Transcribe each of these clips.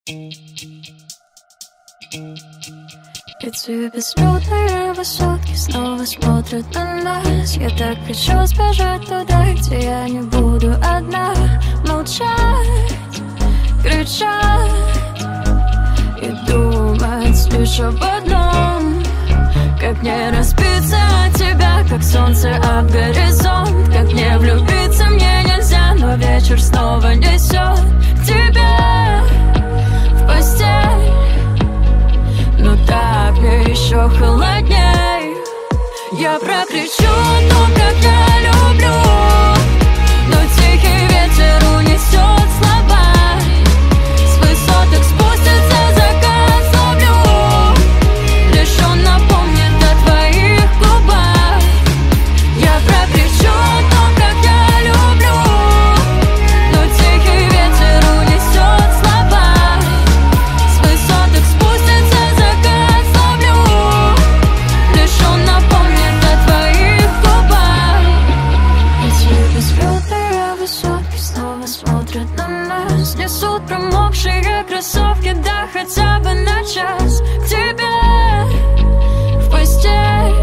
Эти безлюдные высотки снова смотрят на нас. Я так хочу сбежать туда, где я не буду одна. Молчать, кричать и думать лишь об одном: как не разбиться от тебя, как солнце об горизонт. Как не влюбиться мне нельзя, но вечер снова несет к тебе в постель. Но так мне еще холодней. Я прокричу о том, как я люблю, но тихий ветер унесет слова. С высоток спустится закат, словлю. Лишь он напомнит о твоих губах. Я прокричу о том, как я люблю, но тихий ветер унесет слова. С высоток спустится закат, словлю. Лишь он напомнит о твоих губах. Эти безлюдные высотки снова смотрят на нас. Несут промокшие кроссовки, да хотя бы на час. К тебе в постель.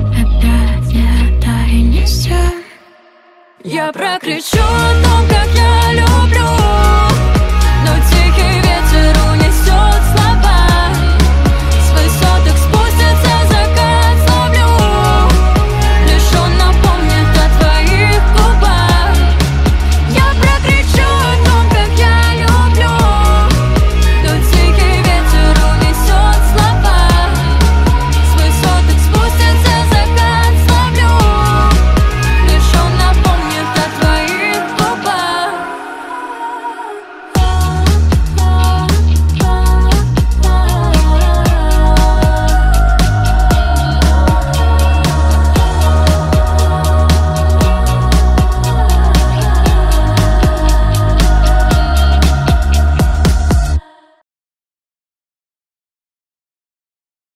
Опять не та и не с тем. Я прокричу о том, как я